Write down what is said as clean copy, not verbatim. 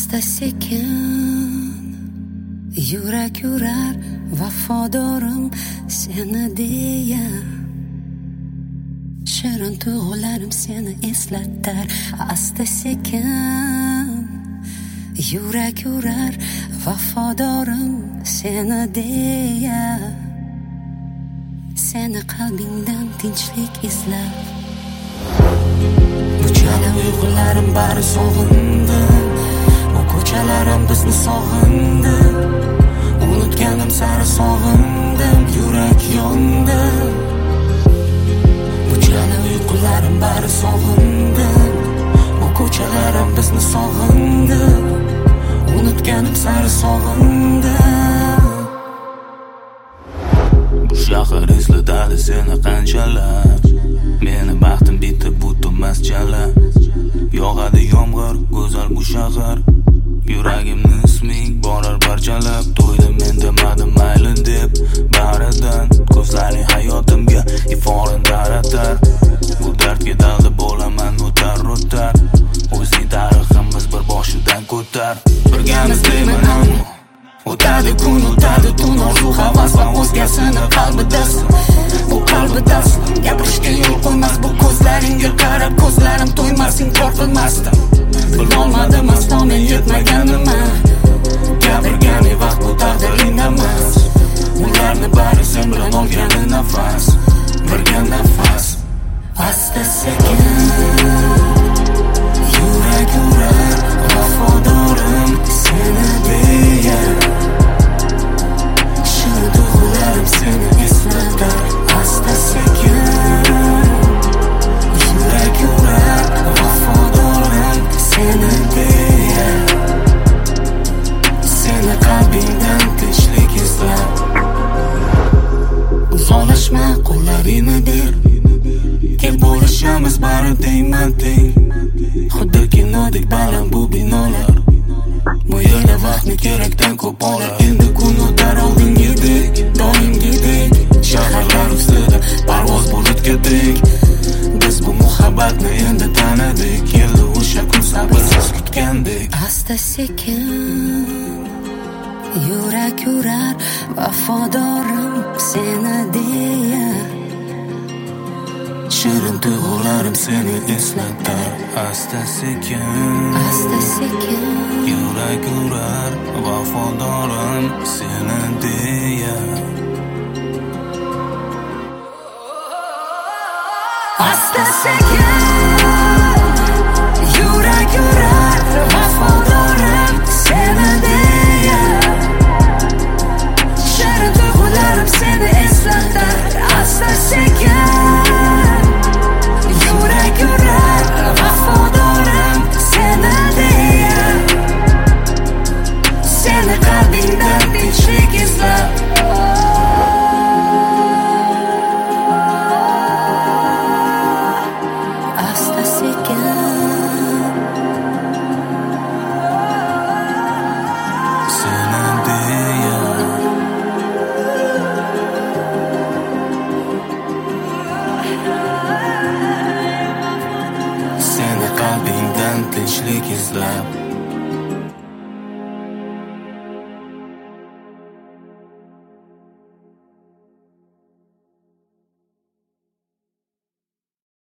asta sekin yurak yurar vafodorim seni deya. Shirin tuyg'ularim seni eslatar asta sekin yurak yurar vafodorim seni deya. Seni qalbingdan tinchlik izlab bu chala uyg'unlarim bari sog'indi. Bu ko'chalarim bizni sog'indi. Unutganim sari sog'indim, yurak yondi. Bu chala uyg'unlarim bari sog'indi. Bu ko'chalarim bizni sog'indi. Unutganim sari sog'indim. Bu shahar eslatadi seni qanchalar. Meni baxtim bitib bu to'mas chala. Yog'adi yomg'ir, go'zal bu shahar. Yuragimni isming borar parchalab. To'ydim men demadim mayli deb baridan. Ko'zlaring hayotimga iforin taratar. Bu dardga dalda bo'laman o'tar. O'zing tariximiz bir boshidan ko'tar. Birgamiz deyman ammo o'tadi kun, o'tadi tun. Orzu havas va o'zgasini qalbidasan. Bu qalbidasan. Gapirishga yo'l qo'ymas bu ko'zlaringga qarab. Ko'zlarim to'ymas, inkor qilmasdim. Bilolmadim aslo men yetmaganimman. Gapirgani vaqt bu taqdiring emas. Ularni bari sen bilan olgani nafas. Birga nafas. Asta sekin yurak yurar vafodorim seni deya. Shirin tuyg'ularim seni eslatar asta sekin yurak yurar vafodorim seni deya. Seni qalbingdan tinchlik izlab uzoqlashma, qo'llaringni ber. Kel bo'lishamiz bari deyman teng. Xuddi kinodek baland bu binolar. Bu yerda vaqtni kerakdan ko'p olar. Endi kun o'tar oldingidek, doimgidek. Shaharlar ustida parvoz bulutga teng. Biz bu muhabbatni endi tanidik. Keldi o'sha kun sabrsiz kutgandek. Asta sekin yurak yurar vafodorim seni deya. Shirin tuyg'ularim seni eslatar asta sekin yurak yurar vafodorim seni deya. Asta sekin